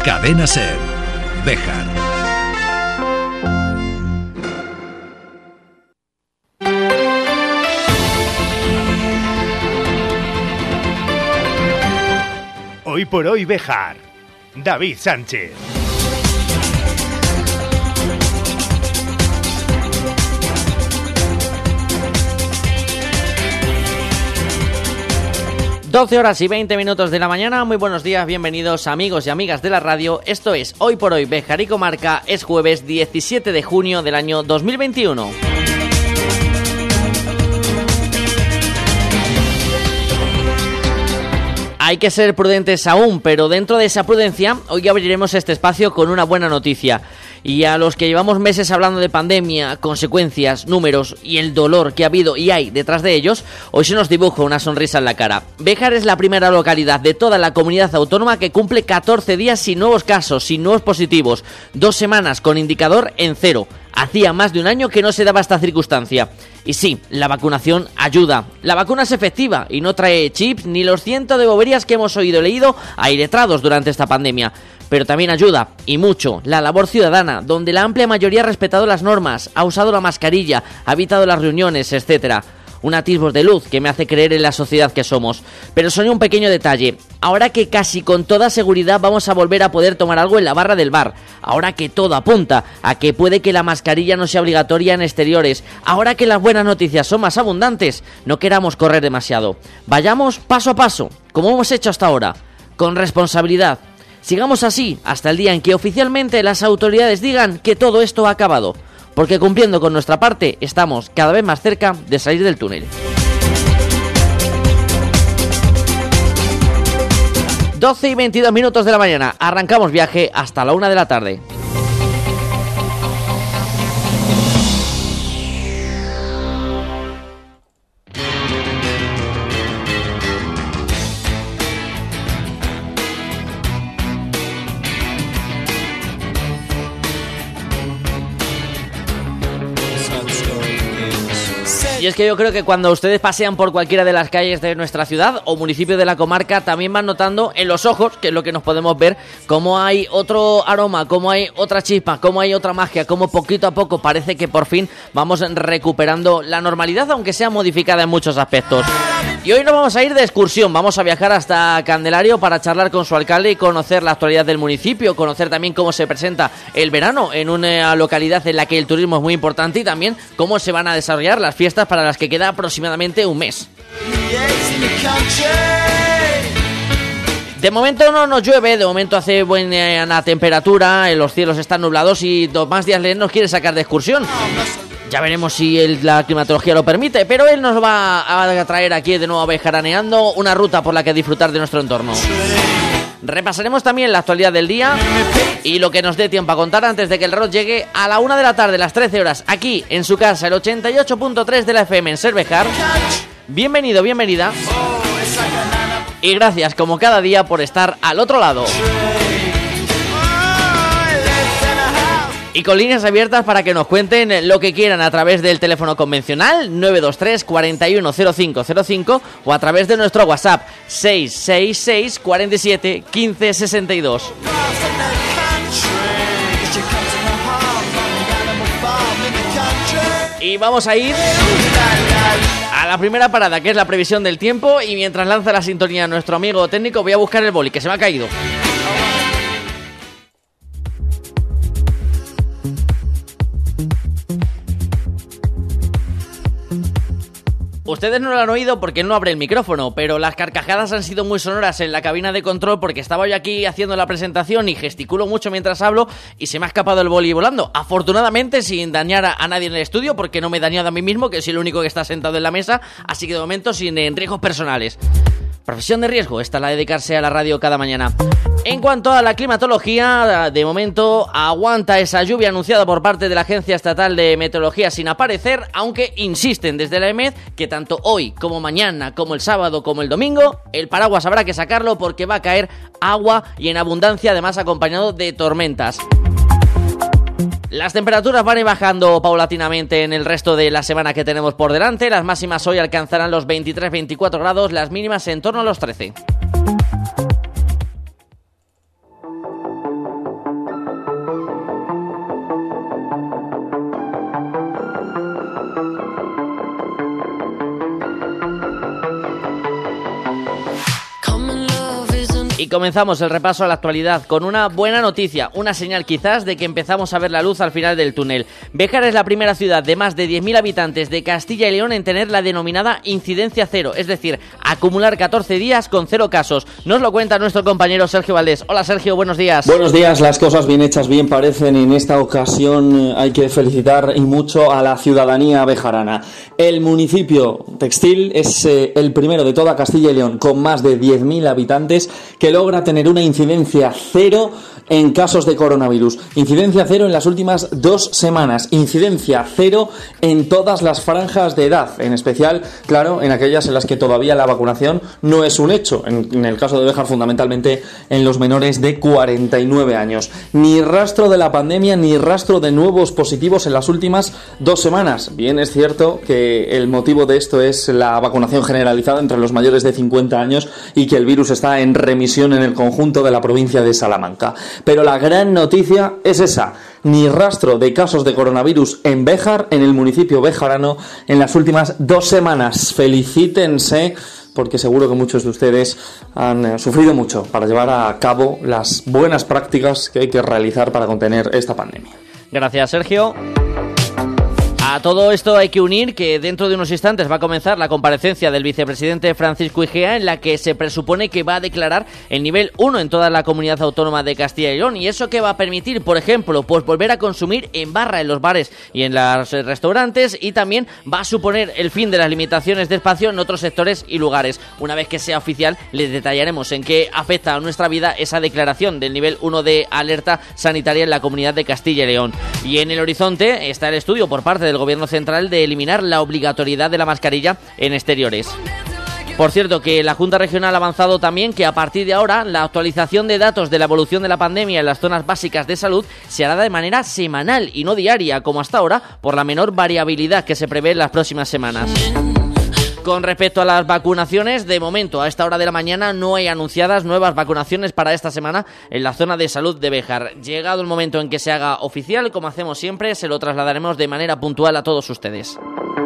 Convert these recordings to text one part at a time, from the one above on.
Cadena SER. Béjar. Hoy por hoy Béjar. David Sánchez. Horas y 20 minutos de la mañana, muy buenos días, bienvenidos amigos y amigas de la radio. Esto es Hoy por Hoy Béjar y Comarca, es jueves 17 de junio del año 2021. Hay que ser prudentes aún, pero dentro de esa prudencia, hoy abriremos este espacio con una buena noticia. Y a los que llevamos meses hablando de pandemia, consecuencias, números y el dolor que ha habido y hay detrás de ellos, hoy se nos dibuja una sonrisa en la cara. Béjar es la primera localidad de toda la comunidad autónoma que cumple 14 días sin nuevos casos, sin nuevos positivos, 2 semanas con indicador en 0. Hacía más de un año que no se daba esta circunstancia. Y sí, la vacunación ayuda. La vacuna es efectiva y no trae chips ni los cientos de boberías que hemos oído y leído a iletrados durante esta pandemia. Pero también ayuda, y mucho, la labor ciudadana, donde la amplia mayoría ha respetado las normas, ha usado la mascarilla, ha evitado las reuniones, etc. Un atisbo de luz que me hace creer en la sociedad que somos. Pero solo un pequeño detalle. Ahora que casi con toda seguridad vamos a volver a poder tomar algo en la barra del bar. Ahora que todo apunta a que puede que la mascarilla no sea obligatoria en exteriores. Ahora que las buenas noticias son más abundantes, no queramos correr demasiado. Vayamos paso a paso, como hemos hecho hasta ahora, con responsabilidad. Sigamos así hasta el día en que oficialmente las autoridades digan que todo esto ha acabado. Porque cumpliendo con nuestra parte, estamos cada vez más cerca de salir del túnel. 12 y 22 minutos de la mañana. Arrancamos viaje hasta la 1 de la tarde. Y es que yo creo que cuando ustedes pasean por cualquiera de las calles de nuestra ciudad o municipio de la comarca, también van notando en los ojos, que es lo que nos podemos ver, cómo hay otro aroma, cómo hay otra chispa, cómo hay otra magia, cómo poquito a poco parece que por fin vamos recuperando la normalidad, aunque sea modificada en muchos aspectos. Y hoy nos vamos a ir de excursión, vamos a viajar hasta Candelario para charlar con su alcalde y conocer la actualidad del municipio, conocer también cómo se presenta el verano en una localidad en la que el turismo es muy importante y también cómo se van a desarrollar las fiestas para las que queda aproximadamente un mes. De momento no nos llueve, de momento hace buena temperatura, los cielos están nublados y Tomás Díaz León nos quiere sacar de excursión. Ya veremos si la climatología lo permite, pero él nos va a traer aquí de nuevo a Bejaraneando una ruta por la que disfrutar de nuestro entorno. Repasaremos también la actualidad del día y lo que nos dé tiempo a contar antes de que el reloj llegue a la 1 de la tarde, las 13 horas, aquí en su casa, el 88.3 de la FM en SER Béjar. Bienvenido, bienvenida. Y gracias, como cada día, por estar al otro lado. Y con líneas abiertas para que nos cuenten lo que quieran a través del teléfono convencional 923 410505 o a través de nuestro WhatsApp 666 47 15 62. Y vamos a ir a la primera parada, que es la previsión del tiempo, y mientras lanza la sintonía nuestro amigo técnico voy a buscar el boli, que se me ha caído. Ustedes no lo han oído porque él no abre el micrófono, pero las carcajadas han sido muy sonoras en la cabina de control porque estaba yo aquí haciendo la presentación y gesticulo mucho mientras hablo y se me ha escapado el boli volando. Afortunadamente sin dañar a nadie en el estudio, porque no me he dañado a mí mismo, que soy el único que está sentado en la mesa, así que de momento sin riesgos personales. Profesión de riesgo, esta la de dedicarse a la radio cada mañana. En cuanto a la climatología, de momento aguanta esa lluvia anunciada por parte de la Agencia Estatal de Meteorología sin aparecer, aunque insisten desde la EMED que tanto hoy como mañana, como el sábado, como el domingo, el paraguas habrá que sacarlo porque va a caer agua y en abundancia, además acompañado de tormentas. Las temperaturas van a ir bajando paulatinamente en el resto de la semana que tenemos por delante. Las máximas hoy alcanzarán los 23-24 grados, las mínimas en torno a los 13. Y comenzamos el repaso a la actualidad con una buena noticia, una señal quizás de que empezamos a ver la luz al final del túnel. Béjar es la primera ciudad de más de 10.000 habitantes de Castilla y León en tener la denominada incidencia cero, es decir, acumular 14 días con 0 casos. Nos lo cuenta nuestro compañero Sergio Valdés. Hola Sergio, buenos días. Buenos días, las cosas bien hechas bien parecen. En esta ocasión hay que felicitar y mucho a la ciudadanía bejarana. El municipio textil es el primero de toda Castilla y León con más de 10.000 habitantes que logra tener una incidencia cero en casos de coronavirus. Incidencia cero en las últimas 2 semanas. Incidencia cero en todas las franjas de edad. En especial, claro, en aquellas en las que todavía la vacunación no es un hecho. En el caso de Béjar, fundamentalmente en los menores de 49 años. Ni rastro de la pandemia, ni rastro de nuevos positivos en las últimas 2 semanas. Bien, es cierto que el motivo de esto es la vacunación generalizada entre los mayores de 50 años y que el virus está en remisión en el conjunto de la provincia de Salamanca. Pero la gran noticia es esa: ni rastro de casos de coronavirus en Béjar, en el municipio bejarano, en las últimas 2 semanas. Felicítense, porque seguro que muchos de ustedes han sufrido mucho para llevar a cabo las buenas prácticas que hay que realizar para contener esta pandemia. Gracias, Sergio. A todo esto hay que unir que dentro de unos instantes va a comenzar la comparecencia del vicepresidente Francisco Igea, en la que se presupone que va a declarar el nivel 1 en toda la comunidad autónoma de Castilla y León. Y eso que va a permitir, por ejemplo, pues volver a consumir en barra en los bares y en los restaurantes, y también va a suponer el fin de las limitaciones de espacio en otros sectores y lugares. Una vez que sea oficial, les detallaremos en qué afecta a nuestra vida esa declaración del nivel 1 de alerta sanitaria en la comunidad de Castilla y León. Y en el horizonte está el estudio por parte del Gobierno Central de eliminar la obligatoriedad de la mascarilla en exteriores. Por cierto, que la Junta Regional ha avanzado también que a partir de ahora la actualización de datos de la evolución de la pandemia en las zonas básicas de salud se hará de manera semanal y no diaria, como hasta ahora, por la menor variabilidad que se prevé en las próximas semanas. Con respecto a las vacunaciones, de momento, a esta hora de la mañana no hay anunciadas nuevas vacunaciones para esta semana en la zona de salud de Béjar. Llegado el momento en que se haga oficial, como hacemos siempre, se lo trasladaremos de manera puntual a todos ustedes.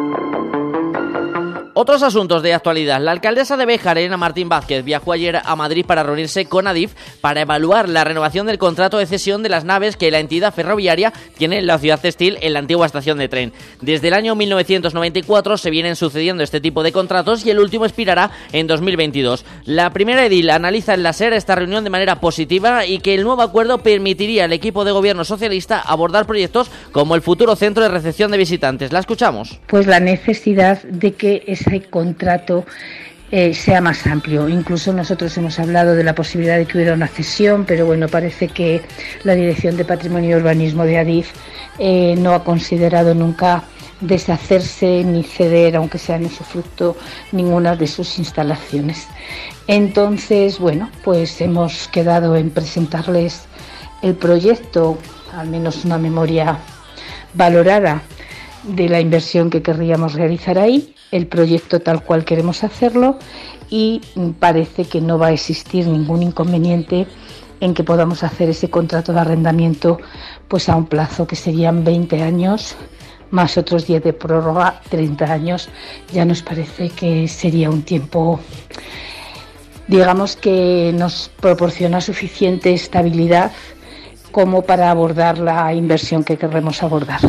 Otros asuntos de actualidad. La alcaldesa de Béjar, Elena Martín Vázquez, viajó ayer a Madrid para reunirse con Adif para evaluar la renovación del contrato de cesión de las naves que la entidad ferroviaria tiene en la ciudad textil en la antigua estación de tren. Desde el año 1994 se vienen sucediendo este tipo de contratos y el último expirará en 2022. La primera edil analiza en la SER esta reunión de manera positiva y que el nuevo acuerdo permitiría al equipo de gobierno socialista abordar proyectos como el futuro centro de recepción de visitantes. La escuchamos. Pues la necesidad de que ese contrato sea más amplio. Incluso nosotros hemos hablado de la posibilidad de que hubiera una cesión, pero bueno, parece que la Dirección de Patrimonio y Urbanismo de Adif no ha considerado nunca deshacerse ni ceder, aunque sea en usufructo, ninguna de sus instalaciones. Entonces, bueno, pues hemos quedado en presentarles el proyecto, al menos una memoria valorada de la inversión que querríamos realizar ahí, el proyecto tal cual queremos hacerlo, y parece que no va a existir ningún inconveniente en que podamos hacer ese contrato de arrendamiento pues a un plazo que serían 20 años más otros 10 de prórroga, 30 años. Ya nos parece que sería un tiempo, digamos, que nos proporciona suficiente estabilidad como para abordar la inversión que queremos abordar.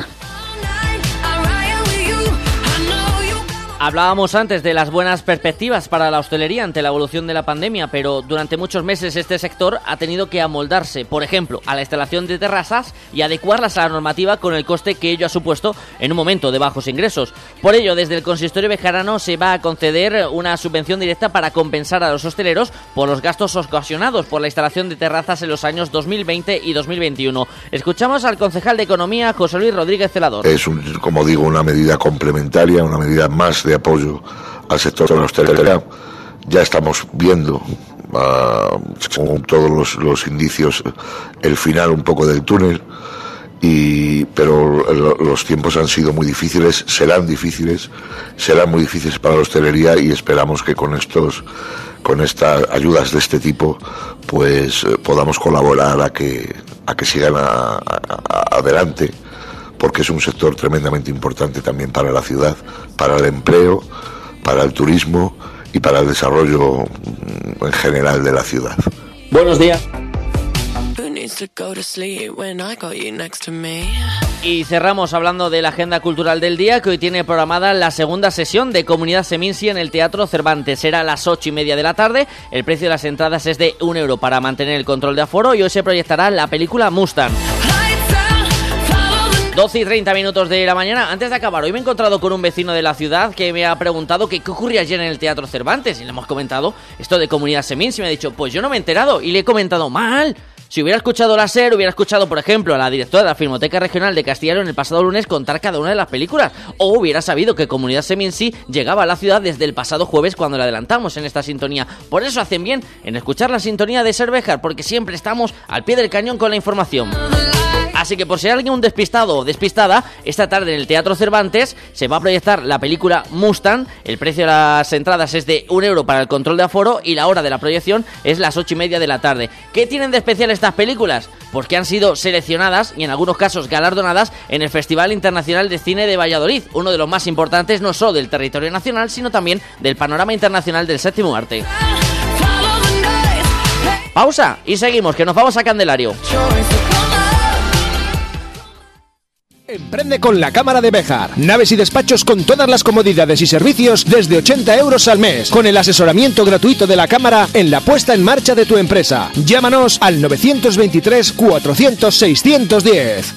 Hablábamos antes de las buenas perspectivas para la hostelería ante la evolución de la pandemia, pero durante muchos meses este sector ha tenido que amoldarse, por ejemplo, a la instalación de terrazas y adecuarlas a la normativa con el coste que ello ha supuesto en un momento de bajos ingresos. Por ello, desde el consistorio bejarano se va a conceder una subvención directa para compensar a los hosteleros por los gastos ocasionados por la instalación de terrazas en los años 2020 y 2021. Escuchamos al concejal de Economía, José Luis Rodríguez Celador. Es, como digo, una medida complementaria, una medida más de apoyo al sector de la hostelería. Ya estamos viendo, con todos los indicios, el final un poco del túnel, pero los tiempos han sido muy difíciles, serán muy difíciles para la hostelería, y esperamos que con estas ayudas de este tipo pues podamos colaborar a que sigan adelante, porque es un sector tremendamente importante también para la ciudad, para el empleo, para el turismo y para el desarrollo en general de la ciudad. Buenos días. Y cerramos hablando de la agenda cultural del día, que hoy tiene programada la segunda sesión de Comunidad Seminci en el Teatro Cervantes. Será a las 8:30 de la tarde. El precio de las entradas es de €1 para mantener el control de aforo, y hoy se proyectará la película Mustang. 12:30 de la mañana. Antes de acabar, hoy me he encontrado con un vecino de la ciudad que me ha preguntado qué ocurría ayer en el Teatro Cervantes, y le hemos comentado esto de Comunidad Seminci, y me ha dicho, pues yo no me he enterado, y le he comentado, mal. Si hubiera escuchado la SER, hubiera escuchado, por ejemplo, a la directora de la Filmoteca Regional de Castilla y León el pasado lunes contar cada una de las películas. O hubiera sabido que Comunidad Seminci llegaba a la ciudad desde el pasado jueves, cuando la adelantamos en esta sintonía. Por eso hacen bien en escuchar la sintonía de SER Béjar, porque siempre estamos al pie del cañón con la información. Así que por si hay alguien un despistado o despistada, esta tarde en el Teatro Cervantes se va a proyectar la película Mustang. El precio de las entradas es de €1 para el control de aforo, y la hora de la proyección es las 8:30 de la tarde. ¿Qué tienen de especial estas películas? Pues que han sido seleccionadas y en algunos casos galardonadas en el Festival Internacional de Cine de Valladolid, uno de los más importantes no solo del territorio nacional, sino también del panorama internacional del séptimo arte. Pausa y seguimos, que nos vamos a Candelario. Emprende con la Cámara de Béjar. Naves y despachos con todas las comodidades y servicios desde €80 al mes, con el asesoramiento gratuito de la Cámara en la puesta en marcha de tu empresa. Llámanos al 923 400 610.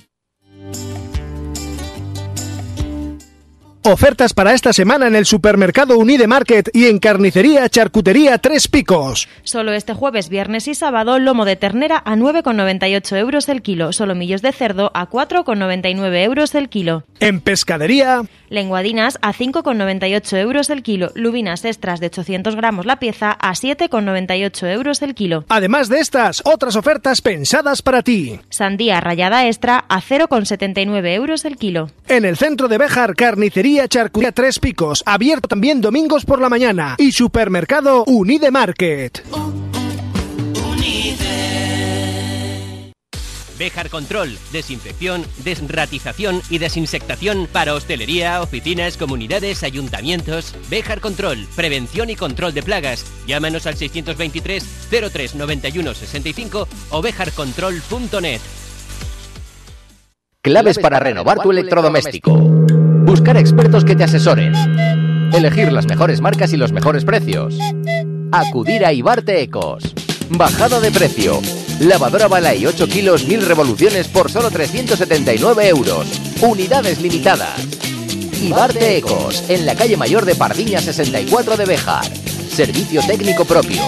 Ofertas para esta semana en el supermercado Unide Market y en carnicería Charcutería Tres Picos. Solo este jueves, viernes y sábado, lomo de ternera a 9,98 € el kilo, solomillos de cerdo a 4,99 € el kilo. En pescadería, lenguadinas a 5,98 € el kilo, lubinas extras de 800 gramos la pieza a 7,98 € el kilo. Además de estas, otras ofertas pensadas para ti. Sandía rallada extra a 0,79 € el kilo. En el centro de Béjar, carnicería Charcutería Tres Picos, abierto también domingos por la mañana, y supermercado Unide Market. Béjar Control, desinfección, desratización y desinsectación para hostelería, oficinas, comunidades, ayuntamientos. Béjar Control, prevención y control de plagas. Llámanos al 623 03 91 65 o bejarcontrol.net. Claves para renovar tu electrodoméstico. Buscar expertos que te asesoren. Elegir las mejores marcas y los mejores precios. Acudir a Ibarte Ecos. Bajada de precio. Lavadora Balay 8 kilos 1000 revoluciones por solo 379 €. Unidades limitadas. Ibarte Ecos, en la calle Mayor de Pardiña 64 de Béjar. Servicio técnico propio.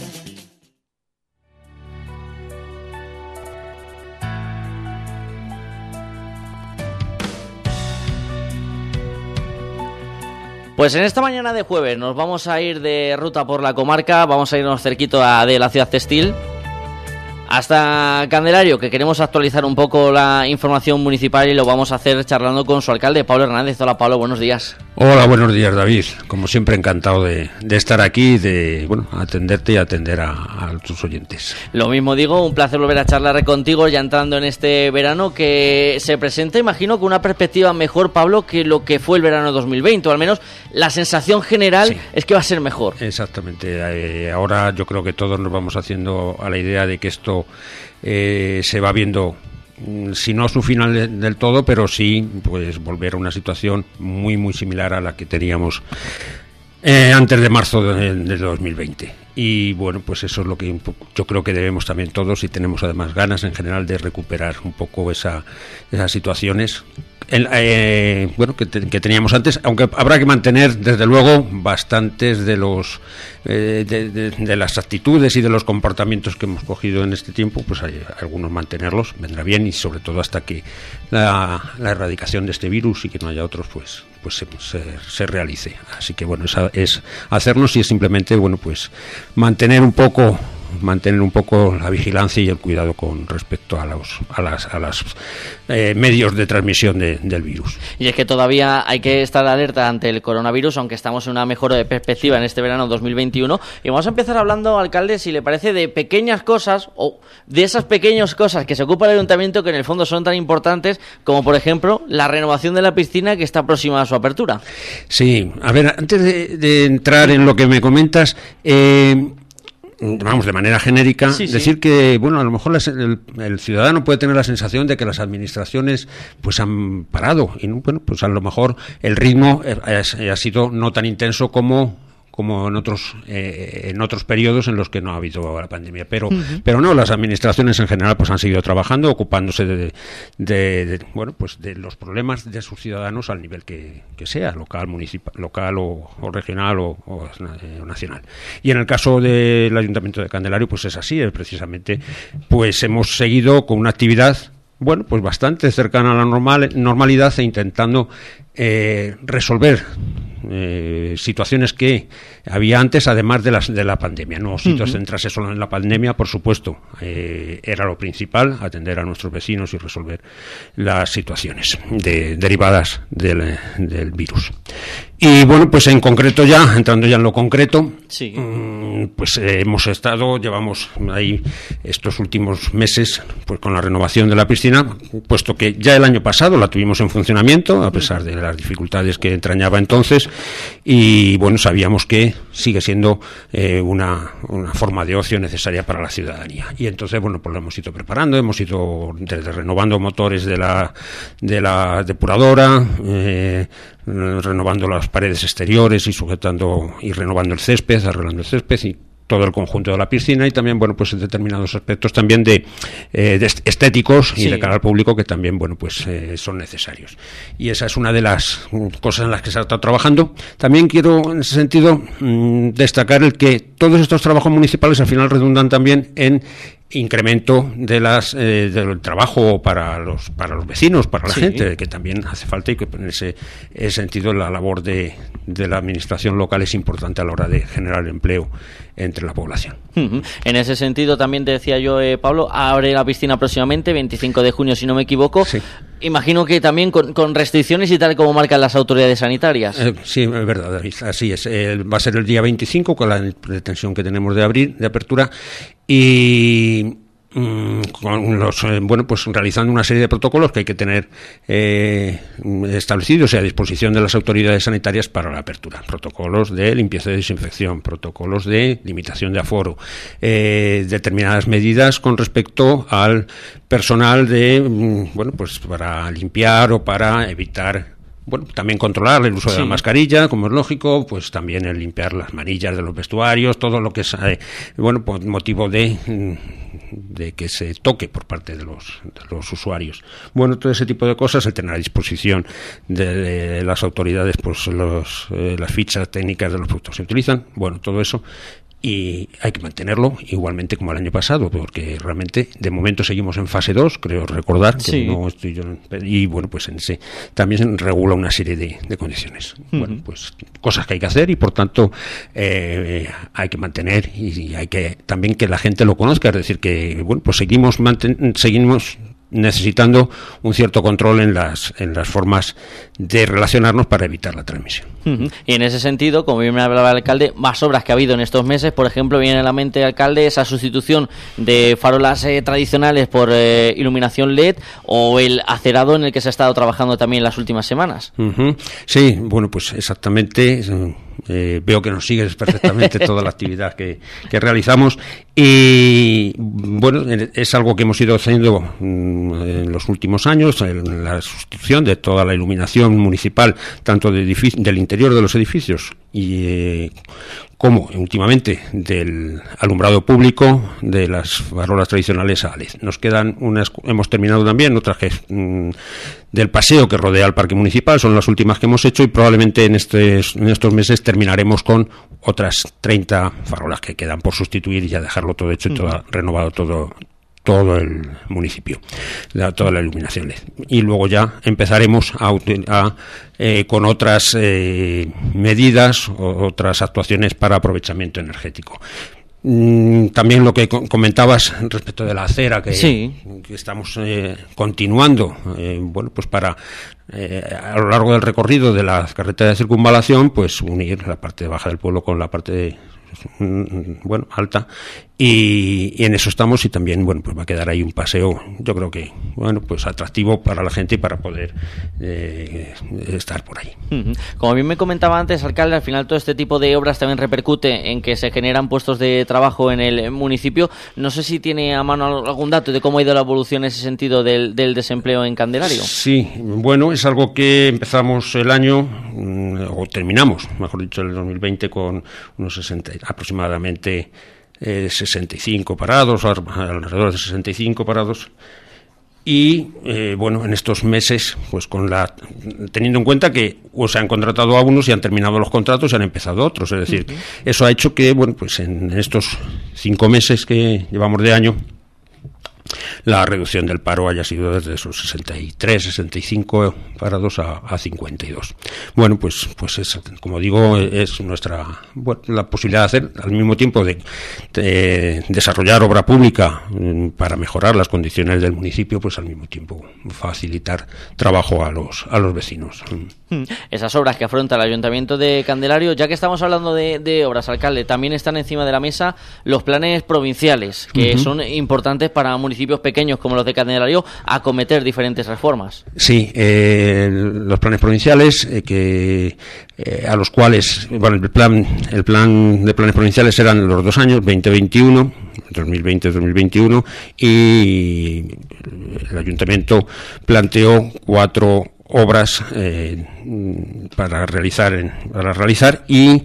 Pues en esta mañana de jueves nos vamos a ir de ruta por la comarca, vamos a irnos cerquito de la ciudad textil, hasta Candelario, que queremos actualizar un poco la información municipal, y lo vamos a hacer charlando con su alcalde, Pablo Hernández. Hola, Pablo, buenos días. Hola, buenos días, David. Como siempre, encantado de estar aquí, de atenderte y atender a tus oyentes. Lo mismo digo, un placer volver a charlar contigo, ya entrando en este verano que se presenta, imagino, con una perspectiva mejor, Pablo, que lo que fue el verano 2020, o al menos la sensación general es que va a ser mejor. Exactamente. Ahora yo creo que todos nos vamos haciendo a la idea de que esto se va viendo, si no a su final del todo, pero sí pues volver a una situación muy muy similar a la que teníamos antes de marzo del 2020. Y bueno, pues eso es lo que yo creo que debemos también todos, y tenemos además ganas en general de recuperar un poco esas situaciones que teníamos antes, aunque habrá que mantener desde luego bastantes de los de las actitudes y de los comportamientos que hemos cogido en este tiempo, pues hay algunos mantenerlos, vendrá bien, y sobre todo hasta que la erradicación de este virus y que no haya otros pues se realice. Así que bueno, es hacernos, y es simplemente pues mantener un poco la vigilancia y el cuidado con respecto a los medios de transmisión del virus. Y es que todavía hay que estar alerta ante el coronavirus, aunque estamos en una mejora de perspectiva en este verano 2021. Y vamos a empezar hablando, alcalde, si le parece, de pequeñas cosas, o de esas pequeñas cosas que se ocupa el ayuntamiento, que en el fondo son tan importantes, como por ejemplo la renovación de la piscina, que está próxima a su apertura. Sí, a ver, antes de entrar en lo que me comentas, vamos, de manera genérica, decir que, bueno, a lo mejor el ciudadano puede tener la sensación de que las administraciones pues han parado, y bueno, pues a lo mejor el ritmo ha sido no tan intenso como en otros periodos en los que no ha habido la pandemia, pero no, las administraciones en general pues han seguido trabajando, ocupándose de los problemas de sus ciudadanos al nivel que sea, local, municipal, local o regional o nacional. Y en el caso del Ayuntamiento de Candelario pues es así, precisamente pues hemos seguido con una actividad pues bastante cercana a la normalidad e intentando resolver situaciones que había antes, además de la pandemia. No centrarse solo en la pandemia, por supuesto, era lo principal, atender a nuestros vecinos y resolver las situaciones derivadas del virus. Y bueno, pues en concreto entrando en lo concreto, pues llevamos ahí estos últimos meses pues con la renovación de la piscina, puesto que ya el año pasado la tuvimos en funcionamiento, a pesar de las dificultades que entrañaba entonces, y bueno, sabíamos que sigue siendo una forma de ocio necesaria para la ciudadanía. Y entonces, bueno, pues lo hemos ido preparando, hemos ido desde renovando motores de la depuradora, renovando las paredes exteriores y sujetando y renovando el césped, arreglando el césped y todo el conjunto de la piscina, y también pues determinados aspectos también de estéticos y de cara al público que también son necesarios. Y esa es una de las cosas en las que se ha estado trabajando. También quiero en ese sentido destacar el que todos estos trabajos municipales al final redundan también en incremento del trabajo para los vecinos, para la gente, que también hace falta, y que en ese sentido la labor de la administración local es importante a la hora de generar empleo entre la población. En ese sentido también te decía yo, Pablo, abre la piscina próximamente, 25 de junio si no me equivoco. Imagino que también con restricciones y tal como marcan las autoridades sanitarias. Sí, es verdad, David, así es. Va a ser el día 25 con la pretensión que tenemos de apertura, y con los pues realizando una serie de protocolos que hay que tener establecidos y a disposición de las autoridades sanitarias para la apertura. Protocolos de limpieza y desinfección, protocolos de limitación de aforo, determinadas medidas con respecto al personal pues para limpiar o para evitar, también controlar el uso de la mascarilla, como es lógico, pues también el limpiar las manillas de los vestuarios, todo lo que es por motivo de que se toque por parte de los usuarios. Todo ese tipo de cosas, el tener a disposición de las autoridades pues las fichas técnicas de los productos que se utilizan, todo eso. Y hay que mantenerlo igualmente como el año pasado, porque realmente de momento seguimos en fase 2, creo recordar que no estoy yo, y pues en ese también se regula una serie de condiciones. Pues cosas que hay que hacer, y por tanto hay que mantener, y hay que también que la gente lo conozca, es decir, que pues seguimos necesitando un cierto control en las formas de relacionarnos para evitar la transmisión. Y en ese sentido, como bien me hablaba el alcalde, más obras que ha habido en estos meses, por ejemplo, viene a la mente, alcalde, esa sustitución de farolas tradicionales por iluminación LED, o el acerado en el que se ha estado trabajando también en las últimas semanas. Sí, pues exactamente. Veo que nos sigues perfectamente toda la actividad que realizamos, y es algo que hemos ido haciendo en los últimos años, en la sustitución de toda la iluminación municipal, tanto del interior de los edificios y como últimamente del alumbrado público, de las farolas tradicionales a LED. Nos quedan hemos terminado también otras que del paseo que rodea el parque municipal, son las últimas que hemos hecho, y probablemente en estos meses terminaremos con otras 30 farolas que quedan por sustituir y ya dejarlo todo hecho y renovado todo el municipio, toda la iluminación LED. Y luego ya empezaremos con otras medidas, otras actuaciones para aprovechamiento energético. También lo que comentabas respecto de la acera que estamos continuando, pues para a lo largo del recorrido de la carretera de circunvalación, pues unir la parte baja del pueblo con la parte bueno, alta, y en eso estamos, y también, bueno, pues va a quedar ahí un paseo, yo creo que, bueno, pues atractivo para la gente y para poder estar por ahí. Como bien me comentaba antes, alcalde, al final todo este tipo de obras también repercute en que se generan puestos de trabajo en el municipio. No sé si tiene a mano algún dato de cómo ha ido la evolución en ese sentido del desempleo en Candelario. Sí, bueno, es algo que empezamos el año, o terminamos, mejor dicho, el 2020 con unos 60, aproximadamente 65 parados, alrededor de 65 parados. Y bueno, en estos meses, pues teniendo en cuenta que se han contratado a unos y han terminado los contratos y han empezado otros, es decir, eso ha hecho que, bueno, pues en estos 5 meses que llevamos de año, la reducción del paro haya sido desde esos 63, 65 parados a 52. Bueno, pues es, como digo, es nuestra la posibilidad de hacer, al mismo tiempo de desarrollar obra pública para mejorar las condiciones del municipio, pues al mismo tiempo facilitar trabajo a los vecinos. Esas obras que afronta el Ayuntamiento de Candelario, ya que estamos hablando de obras, alcalde, también están encima de la mesa los planes provinciales, que son importantes para municipios pequeños como los de Candelario acometer diferentes reformas. Sí, los planes provinciales a los cuales, bueno, el plan de planes provinciales eran los 2 años, 2021, 2020-2021, y el Ayuntamiento planteó 4 obras para realizar y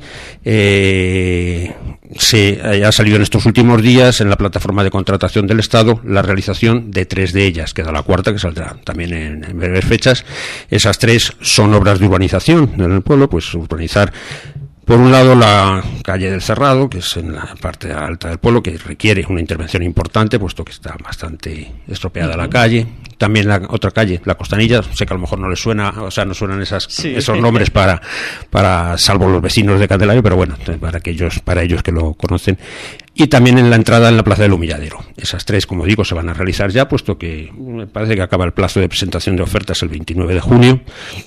se ha salido en estos últimos días en la plataforma de contratación del Estado la realización de 3 de ellas, queda la 4ª que saldrá también en breves fechas. Esas 3 son obras de urbanización en el pueblo, pues urbanizar por un lado la calle del Cerrado, que es en la parte alta del pueblo, que requiere una intervención importante, puesto que está bastante estropeada la calle. También la otra calle, la Costanilla, sé que a lo mejor no les suena, o sea, no suenan esos nombres para salvo los vecinos de Candelario, pero bueno, para ellos que lo conocen. Y también en la entrada en la Plaza del Humilladero. Esas 3, como digo, se van a realizar ya, puesto que me parece que acaba el plazo de presentación de ofertas el 29 de junio.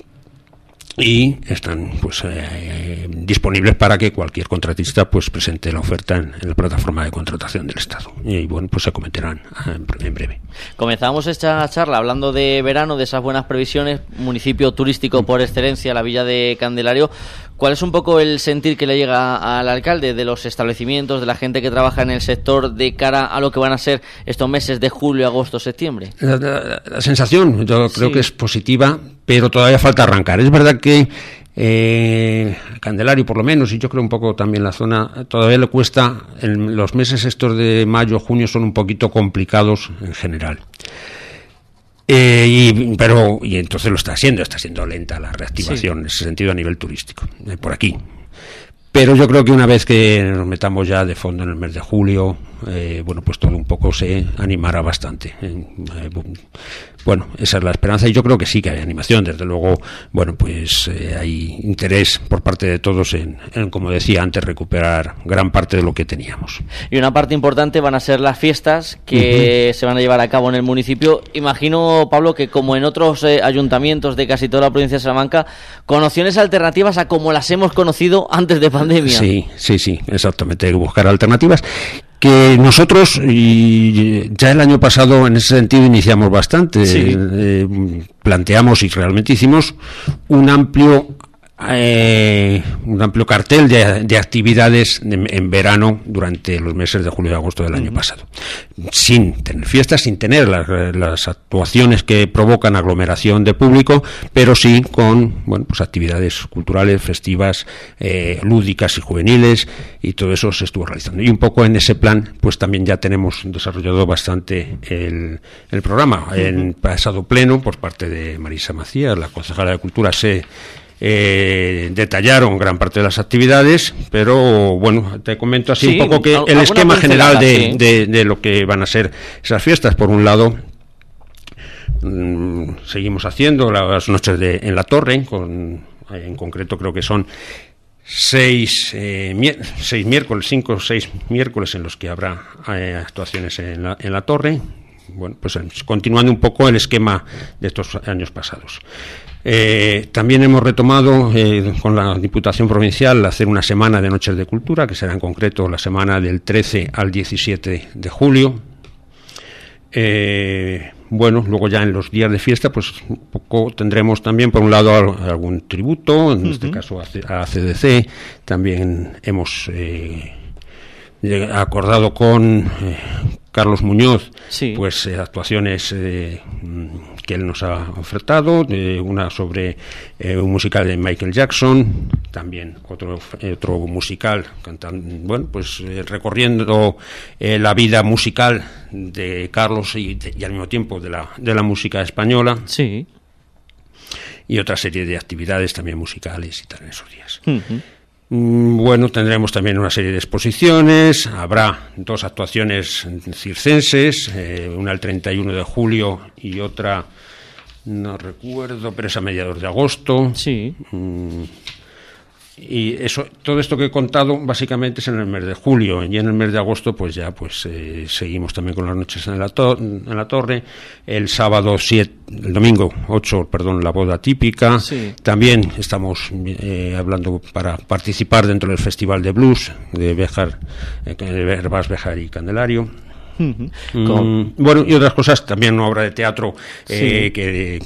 Y están pues disponibles para que cualquier contratista pues presente la oferta en la plataforma de contratación del Estado, y bueno, pues se cometerán en breve. Comenzamos esta charla hablando de verano, de esas buenas previsiones, municipio turístico por excelencia, la villa de Candelario. ¿Cuál es un poco el sentir que le llega al alcalde de los establecimientos, de la gente que trabaja en el sector de cara a lo que van a ser estos meses de julio, agosto, septiembre? La sensación, yo creo que es positiva, pero todavía falta arrancar. Es verdad que Candelario, por lo menos, y yo creo un poco también la zona, todavía le cuesta. Los meses estos de mayo, junio son un poquito complicados en general. Y entonces lo está siendo lenta la reactivación en ese sentido a nivel turístico, por aquí. Pero yo creo que una vez que nos metamos ya de fondo en el mes de julio, bueno, pues todo un poco se animará bastante. Bueno, esa es la esperanza, y yo creo que sí que hay animación. Desde luego, bueno, pues hay interés por parte de todos en, como decía antes, recuperar gran parte de lo que teníamos. Y una parte importante van a ser las fiestas que se van a llevar a cabo en el municipio. Imagino, Pablo, que como en otros ayuntamientos de casi toda la provincia de Salamanca, con opciones alternativas a como las hemos conocido antes de pandemia. Sí, exactamente, hay que buscar alternativas. Que nosotros, y ya el año pasado en ese sentido iniciamos bastante, planteamos y realmente hicimos un amplio cartel de actividades en verano durante los meses de julio y agosto del año pasado, sin tener fiestas, sin tener las actuaciones que provocan aglomeración de público, pero sí con pues actividades culturales, festivas, lúdicas y juveniles, y todo eso se estuvo realizando. Y un poco en ese plan pues también ya tenemos desarrollado bastante el programa. En pasado pleno, por parte de Marisa Macías, la concejala de Cultura, se detallaron gran parte de las actividades, pero bueno, te comento así un poco que el esquema general de lo que van a ser esas fiestas. Por un lado, seguimos haciendo las noches en la Torre, en concreto creo que son 5 o 6 miércoles en los que habrá actuaciones en la Torre. Bueno, pues continuando un poco el esquema de estos años pasados. También hemos retomado con la Diputación Provincial hacer una semana de Noches de Cultura, que será en concreto la semana del 13 al 17 de julio. Bueno, luego ya en los días de fiesta, pues un poco tendremos también, por un lado, algún tributo, en este caso a CDC. También hemos acordado con Carlos Muñoz, pues actuaciones que él nos ha ofertado, una sobre un musical de Michael Jackson, también otro musical cantando, bueno, pues recorriendo la vida musical de Carlos y al mismo tiempo de la música española. Sí. Y otra serie de actividades también musicales y tal en esos días. Bueno, tendremos también una serie de exposiciones, habrá 2 actuaciones circenses, una el 31 de julio y otra, no recuerdo, pero es a mediados de agosto. Sí. Y eso, todo esto que he contado básicamente es en el mes de julio, y en el mes de agosto pues ya seguimos también con las noches en la torre. El domingo 8, la boda típica. Sí. También estamos hablando para participar dentro del Festival de Blues de Béjar, Herbás, Béjar y Candelario. Bueno, y otras cosas, también una obra de teatro que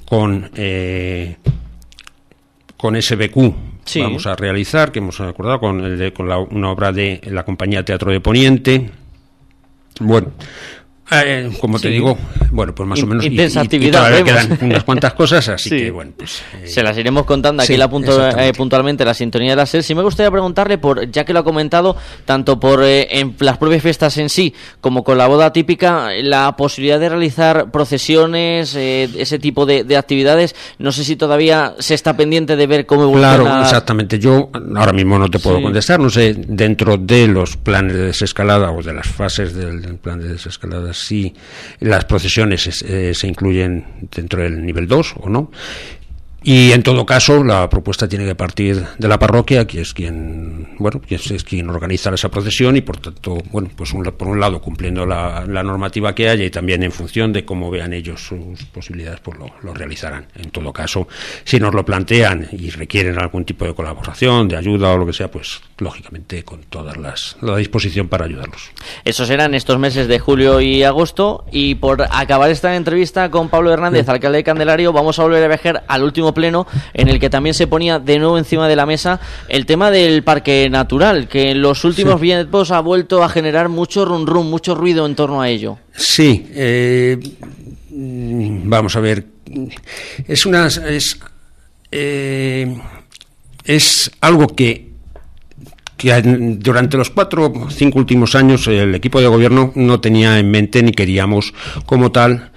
con SBQ vamos a realizar, que hemos acordado con una obra de la compañía Teatro de Poniente. Bueno, como te digo, bueno, pues más o menos intensa actividad, todavía quedan unas cuantas cosas, así que bueno, pues se las iremos contando aquí puntualmente la sintonía de la SER. Sí me gustaría preguntarle, ya que lo ha comentado, tanto por en las propias fiestas en sí como con la boda típica, la posibilidad de realizar procesiones, ese tipo de actividades. No sé si todavía se está pendiente de ver cómo evoluciona. Claro, exactamente. Yo ahora mismo no te puedo contestar, no sé, dentro de los planes de desescalada o de las fases del plan de desescalada, si las procesiones se incluyen dentro del nivel 2 o no. Y en todo caso la propuesta tiene que partir de la parroquia, que es quien organiza esa procesión, y por tanto, bueno, pues por un lado cumpliendo la normativa que haya, y también en función de cómo vean ellos sus posibilidades, pues lo realizarán. En todo caso, si nos lo plantean y requieren algún tipo de colaboración, de ayuda o lo que sea, pues lógicamente con toda la disposición para ayudarlos. Esos serán estos meses de julio y agosto. Y por acabar esta entrevista con Pablo Hernández, alcalde de Candelario, vamos a volver a viajar al último pleno, en el que también se ponía de nuevo encima de la mesa el tema del parque natural, que en los últimos tiempos ha vuelto a generar mucho rum, mucho ruido en torno a ello. Sí, vamos a ver, es algo que durante los 4 o 5 últimos años el equipo de gobierno no tenía en mente, ni queríamos como tal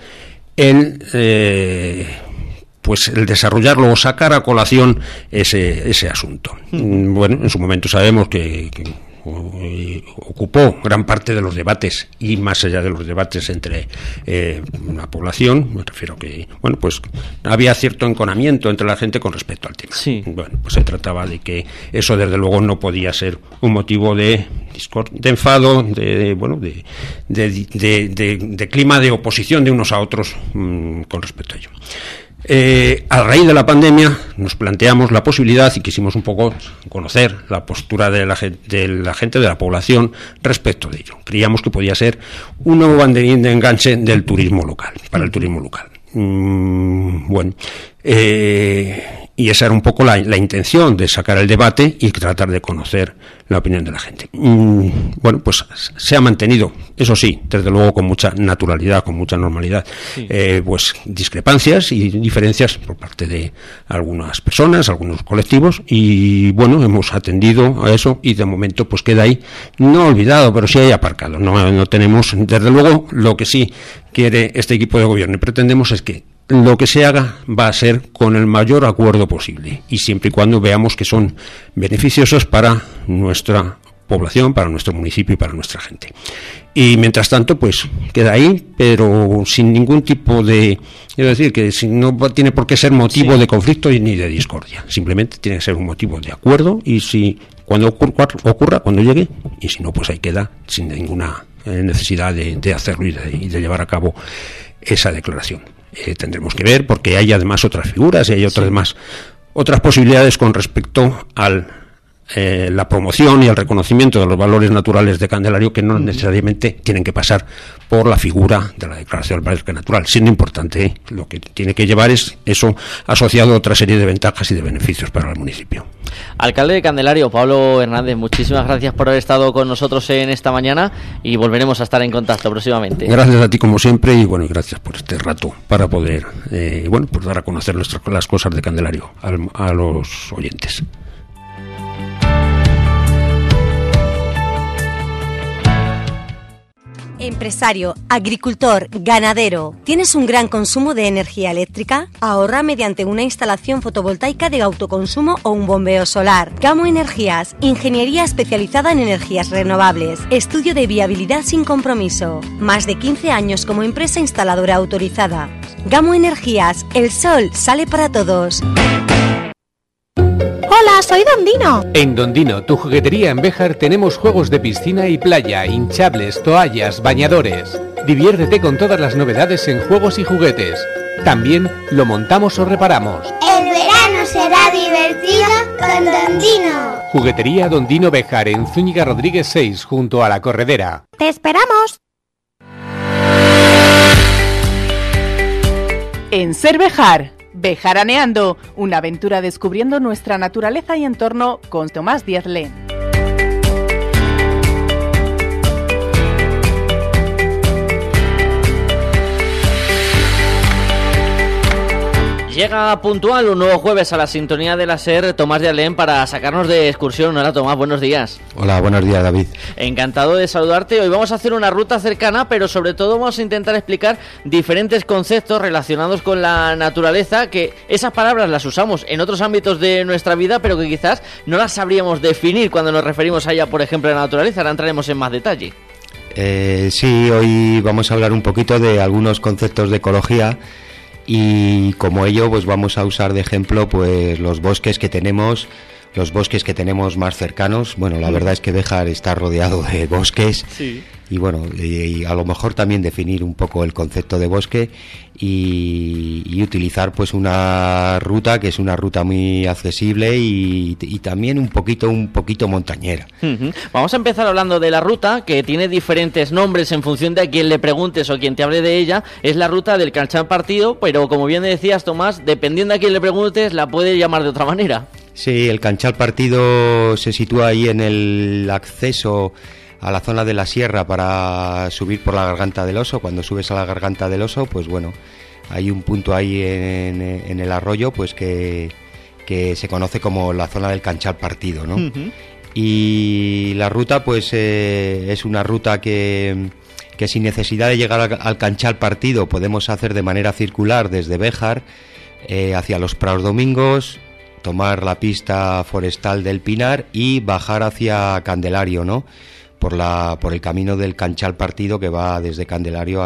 pues el desarrollarlo o sacar a colación ese asunto. Bueno, en su momento sabemos que ocupó gran parte de los debates, y más allá de los debates entre la población, me refiero que, bueno, pues había cierto enconamiento entre la gente con respecto al tema. Bueno, pues se trataba de que eso desde luego no podía ser un motivo de enfado, de clima de oposición de unos a otros con respecto a ello. A raíz de la pandemia nos planteamos la posibilidad, y quisimos un poco conocer la postura de la gente, de la población respecto de ello. Creíamos que podía ser un nuevo banderín de enganche del turismo local, para el turismo local. Y esa era un poco la intención, de sacar el debate y tratar de conocer la opinión de la gente. Bueno, pues se ha mantenido, eso sí, desde luego con mucha naturalidad, con mucha normalidad, pues discrepancias y diferencias por parte de algunas personas, algunos colectivos, y bueno, hemos atendido a eso, y de momento pues queda ahí, no olvidado, pero sí ahí aparcado. No tenemos, desde luego, lo que sí quiere este equipo de gobierno y pretendemos es que lo que se haga va a ser con el mayor acuerdo posible, y siempre y cuando veamos que son beneficiosos para nuestra población, para nuestro municipio y para nuestra gente. Y mientras tanto, pues queda ahí, pero sin ningún tipo de, quiero decir, que no tiene por qué ser motivo de conflicto ni de discordia. Simplemente tiene que ser un motivo de acuerdo, y si cuando ocurra, cuando llegue, y si no, pues ahí queda sin ninguna necesidad de hacerlo y de llevar a cabo esa declaración. tendremos que ver, porque hay además otras figuras y hay otras posibilidades con respecto al la promoción y el reconocimiento de los valores naturales de Candelario, que no necesariamente tienen que pasar por la figura de la Declaración del Parque Natural, siendo importante, lo que tiene que llevar es eso asociado a otra serie de ventajas y de beneficios para el municipio. Alcalde de Candelario, Pablo Hernández, muchísimas gracias por haber estado con nosotros en esta mañana y volveremos a estar en contacto próximamente. Gracias a ti como siempre y gracias por este rato para poder pues dar a conocer las cosas de Candelario a los oyentes. Empresario, agricultor, ganadero, ¿tienes un gran consumo de energía eléctrica? Ahorra mediante una instalación fotovoltaica de autoconsumo o un bombeo solar. Gamo Energías, ingeniería especializada en energías renovables, estudio de viabilidad sin compromiso. Más de 15 años como empresa instaladora autorizada. Gamo Energías, el sol sale para todos. Hola, soy Dondino. En Dondino, tu juguetería en Béjar, tenemos juegos de piscina y playa, hinchables, toallas, bañadores. Diviértete con todas las novedades en juegos y juguetes. También lo montamos o reparamos. El verano será divertido con Dondino. Juguetería Dondino Béjar, en Zúñiga Rodríguez 6, junto a la Corredera. ¡Te esperamos! En Ser Béjar, Bejaraneando, una aventura descubriendo nuestra naturaleza y entorno con Tomás Díaz Len. Llega puntual un nuevo jueves a la sintonía de la SER, Tomás Díaz Len, para sacarnos de excursión. Hola Tomás, buenos días. Hola, buenos días David. Encantado de saludarte. Hoy vamos a hacer una ruta cercana, pero sobre todo vamos a intentar explicar diferentes conceptos relacionados con la naturaleza, que esas palabras las usamos en otros ámbitos de nuestra vida, pero que quizás no las sabríamos definir cuando nos referimos a ella, por ejemplo, a la naturaleza. Ahora entraremos en más detalle. Sí, hoy vamos a hablar un poquito de algunos conceptos de ecología. Y como ello, pues vamos a usar de ejemplo pues los bosques que tenemos más cercanos. Bueno, la verdad es que Béjar está rodeado de bosques. Sí. Y bueno, y a lo mejor también definir un poco el concepto de bosque y utilizar pues una ruta que es una ruta muy accesible y también un poquito montañera. Uh-huh. Vamos a empezar hablando de la ruta, que tiene diferentes nombres en función de a quien le preguntes o quien te hable de ella. Es la ruta del Canchal Partido, pero como bien decías, Tomás, dependiendo a quién le preguntes, la puede llamar de otra manera. Sí, el Canchal Partido se sitúa ahí en el acceso a la zona de la sierra para subir por la Garganta del Oso. Cuando subes a la Garganta del Oso, pues bueno, hay un punto ahí en el arroyo pues que se conoce como la zona del Canchal Partido, ¿no? Uh-huh. Y la ruta pues es una ruta que sin necesidad de llegar al Canchal Partido podemos hacer de manera circular desde Béjar hacia los Prados Domingos, tomar la pista forestal del Pinar y bajar hacia Candelario, ¿no? Por el camino del Canchal Partido, que va desde Candelario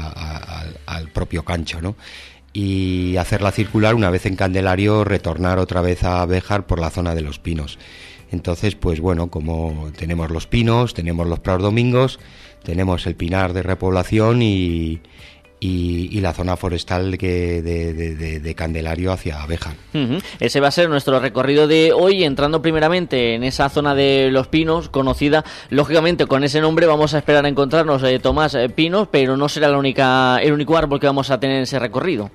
al propio Cancho, ¿no? Y hacerla circular, una vez en Candelario, retornar otra vez a Béjar por la zona de los Pinos. Entonces, pues bueno, como tenemos los Pinos, tenemos los Prados Domingos, tenemos el Pinar de repoblación y la zona forestal de Candelario hacia Béjar. Uh-huh. Ese va a ser nuestro recorrido de hoy, entrando primeramente en esa zona de los Pinos, conocida lógicamente con ese nombre. Vamos a esperar a encontrarnos Tomás Pinos, pero no será el único árbol que vamos a tener en ese recorrido.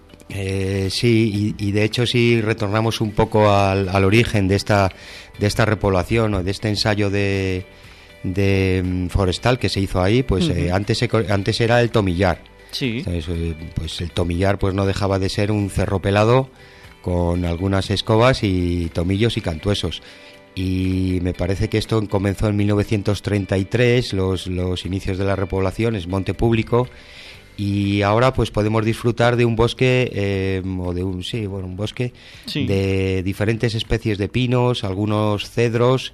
Sí, y de hecho si retornamos un poco al origen de esta repoblación o de este ensayo de forestal que se hizo ahí, pues uh-huh. Antes era el tomillar. Sí. Pues el tomillar pues no dejaba de ser un cerro pelado con algunas escobas y tomillos y cantuesos. Y me parece que esto comenzó en 1933, los inicios de la repoblación, es monte público. Y ahora pues podemos disfrutar de un bosque un bosque sí. de diferentes especies de pinos, algunos cedros.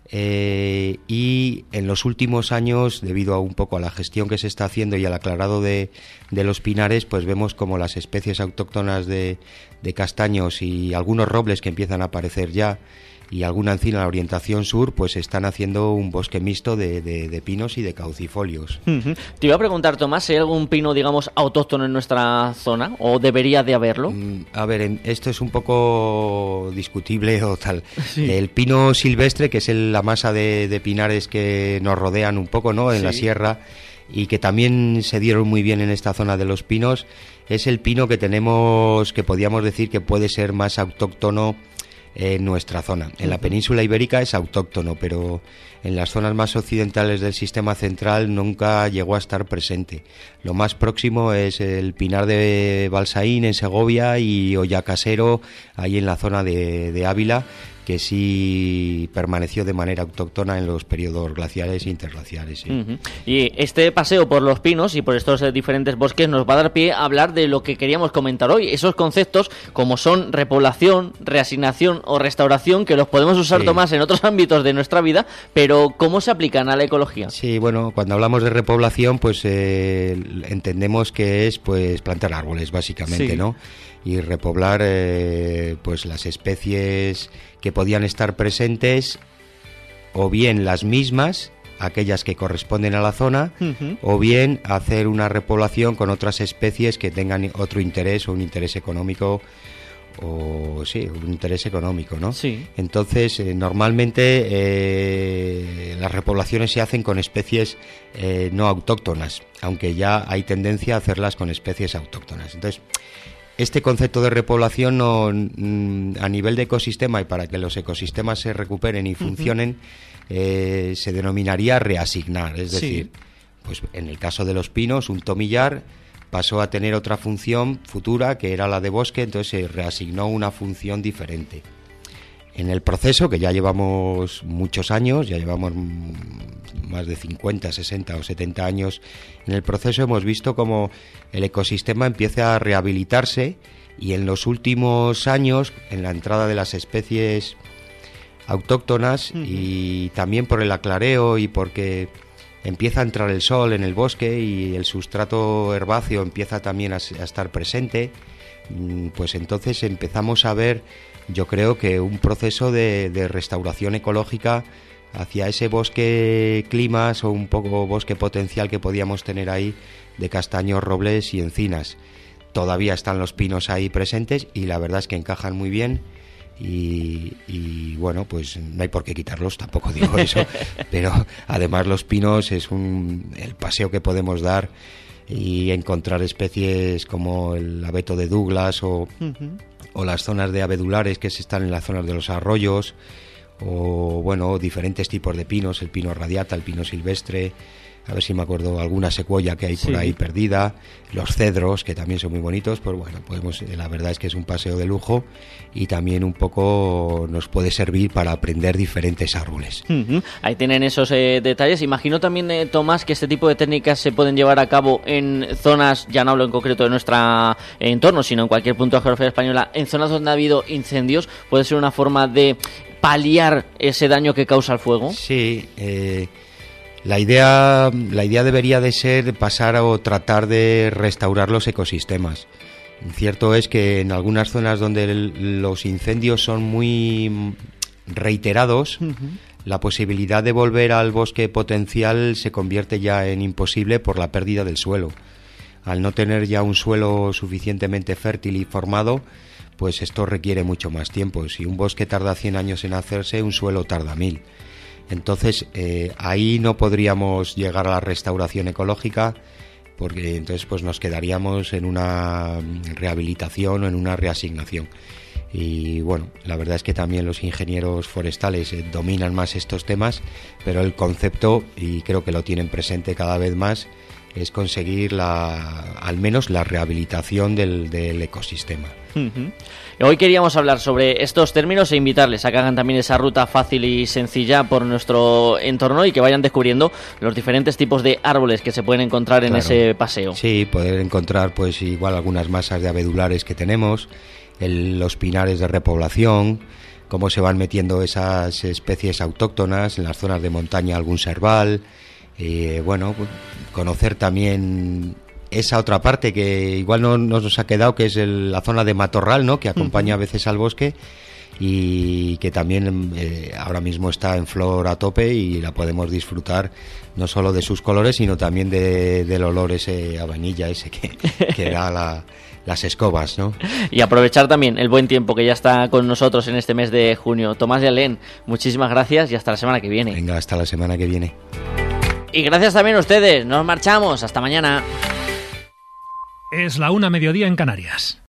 Y en los últimos años, debido a un poco a la gestión que se está haciendo y al aclarado de los pinares, pues vemos como las especies autóctonas de castaños y algunos robles que empiezan a aparecer ya y alguna encina en la orientación sur, pues están haciendo un bosque mixto de pinos y de caucifolios. Te iba a preguntar, Tomás, si hay algún pino, digamos, autóctono en nuestra zona, o debería de haberlo. A ver, esto es un poco discutible o tal. Sí. El pino silvestre, que es la masa de pinares que nos rodean un poco, ¿no?, en la sierra, y que también se dieron muy bien en esta zona de los pinos, es el pino que tenemos, que podríamos decir que puede ser más autóctono en nuestra zona. En la península ibérica es autóctono, pero en las zonas más occidentales del sistema central nunca llegó a estar presente. Lo más próximo es el pinar de Balsaín en Segovia y Ollacasero, ahí en la zona de Ávila, que sí permaneció de manera autóctona en los periodos glaciares e interglaciares. Sí. Y este paseo por los pinos y por estos diferentes bosques nos va a dar pie a hablar de lo que queríamos comentar hoy, esos conceptos como son repoblación, reasignación o restauración, que los podemos usar, Tomás, en otros ámbitos de nuestra vida, pero ¿cómo se aplican a la ecología? Sí, bueno, cuando hablamos de repoblación, pues entendemos que es pues plantar árboles, básicamente, ¿no? Y repoblar pues las especies que podían estar presentes, o bien las mismas, aquellas que corresponden a la zona, o bien hacer una repoblación con otras especies que tengan otro interés o un interés económico, o sí, un interés económico, ¿no? Sí. Entonces, normalmente las repoblaciones se hacen con especies no autóctonas, aunque ya hay tendencia a hacerlas con especies autóctonas. Entonces, este concepto de repoblación a nivel de ecosistema, y para que los ecosistemas se recuperen y funcionen, se denominaría reasignar. Es decir, pues en el caso de los pinos, un tomillar pasó a tener otra función futura, que era la de bosque, entonces se reasignó una función diferente. En el proceso, que ya llevamos muchos años, ya llevamos más de 50, 60 o 70 años en el proceso, hemos visto cómo el ecosistema empieza a rehabilitarse, y en los últimos años, en la entrada de las especies autóctonas, y también por el aclareo y porque empieza a entrar el sol en el bosque y el sustrato herbáceo empieza también a estar presente, pues entonces empezamos a ver, yo creo que un proceso de restauración ecológica hacia ese bosque climas, o un poco bosque potencial que podíamos tener ahí de castaños, robles y encinas. Todavía están los pinos ahí presentes y la verdad es que encajan muy bien, y bueno, pues no hay por qué quitarlos, tampoco digo eso, pero además los pinos es el paseo que podemos dar y encontrar especies como el abeto de Douglas o las zonas de abedulares que están en las zonas de los arroyos, o bueno, diferentes tipos de pinos, el pino radiata, el pino silvestre, a ver si me acuerdo, alguna secuoya que hay por ahí perdida, los cedros, que también son muy bonitos. Pues bueno, la verdad es que es un paseo de lujo, y también un poco nos puede servir para aprender diferentes árboles. Ahí tienen esos detalles. Imagino también, Tomás, que este tipo de técnicas se pueden llevar a cabo en zonas, ya no hablo en concreto de nuestro entorno, sino en cualquier punto de la geografía española, en zonas donde ha habido incendios. Puede ser una forma de paliar ese daño que causa el fuego. Sí, la idea debería de ser pasar o tratar de restaurar los ecosistemas. Cierto es que en algunas zonas donde los incendios son muy reiterados, la posibilidad de volver al bosque potencial se convierte ya en imposible por la pérdida del suelo. Al no tener ya un suelo suficientemente fértil y formado, pues esto requiere mucho más tiempo. Si un bosque tarda 100 años en hacerse, un suelo tarda 1000. Entonces, ahí no podríamos llegar a la restauración ecológica, porque entonces pues nos quedaríamos en una rehabilitación o en una reasignación. Y bueno, la verdad es que también los ingenieros forestales dominan más estos temas, pero el concepto, y creo que lo tienen presente cada vez más, es conseguir al menos la rehabilitación del ecosistema. Hoy queríamos hablar sobre estos términos e invitarles a que hagan también esa ruta fácil y sencilla por nuestro entorno y que vayan descubriendo los diferentes tipos de árboles que se pueden encontrar en ese paseo. Sí, poder encontrar pues igual algunas masas de abedulares que tenemos, los pinares de repoblación, cómo se van metiendo esas especies autóctonas en las zonas de montaña, algún serval, bueno, conocer también esa otra parte que igual no nos ha quedado, que es la zona de matorral, ¿no?, que acompaña a veces al bosque, y que también ahora mismo está en flor a tope y la podemos disfrutar no solo de sus colores, sino también del olor ese a vainilla ese que da las escobas, ¿no? Y aprovechar también el buen tiempo que ya está con nosotros en este mes de junio. Tomás y Alén, muchísimas gracias y hasta la semana que viene. Venga, hasta la semana que viene. Y gracias también a ustedes. Nos marchamos. Hasta mañana. Es la 1:00 en Canarias.